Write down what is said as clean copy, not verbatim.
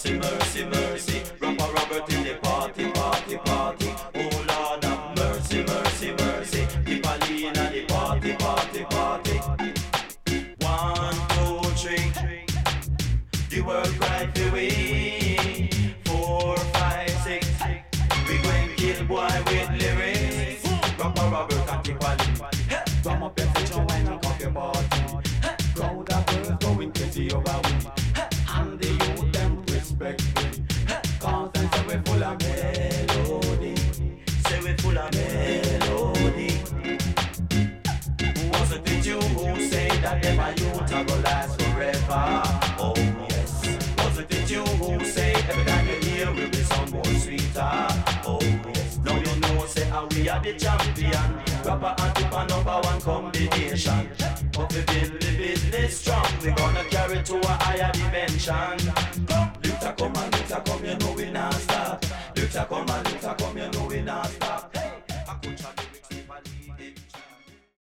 mercy, mercy, mercy. Rapper Robert in the party, party, party. Oh Lord have mercy, mercy, mercy. Keep a lean at the party, party, party. 1, 2, 3. The world cry for we. 4, 5, 6. We going kill boy with lyrics. Rapper Robert and keep a lean. Drum up your feet and wine and cock your body. Crowd of girls going crazy over we. And the youth them respect me. Cause them say we full of melody. Say we full of melody. Wasn't it you who say that never youth are gonna last forever? Oh yes. Wasn't it you who say every time you hear we will sound more sweeter? Oh yes. Now you know say how we are the champion. Rapper and tip #1 combination. But we build the business strong. We gonna carry to a higher dimension. Luther come and Luther come, you know we not stop. Luther come and Luther come, you